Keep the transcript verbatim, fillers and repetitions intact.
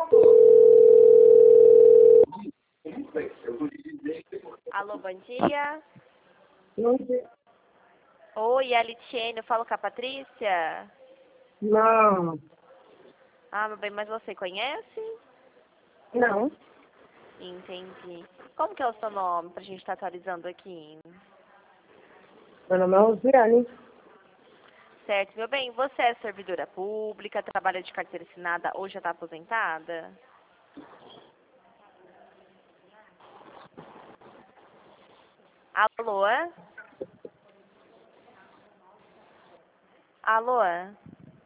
Alô, bom dia. Não sei. Oi, é a Litiene, eu falo com a Patrícia. Não. Ah, meu bem, mas você conhece? Não. Entendi. Como que é o seu nome pra gente estar atualizando aqui? Meu nome é Rosiane. Certo, meu bem, você é servidora pública, trabalha de carteira assinada ou já está aposentada? Alô? Alô?